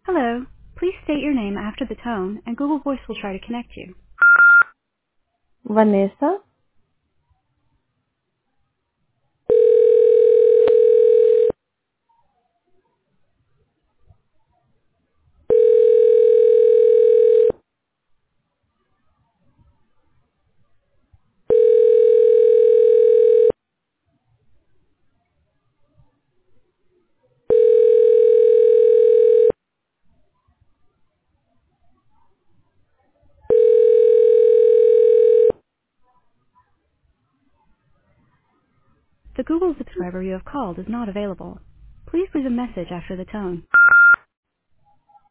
Hello. Please state your name after the tone, and Google Voice will try to connect you. Vanessa. The Google subscriber you have called is not available. Please leave a message after the tone.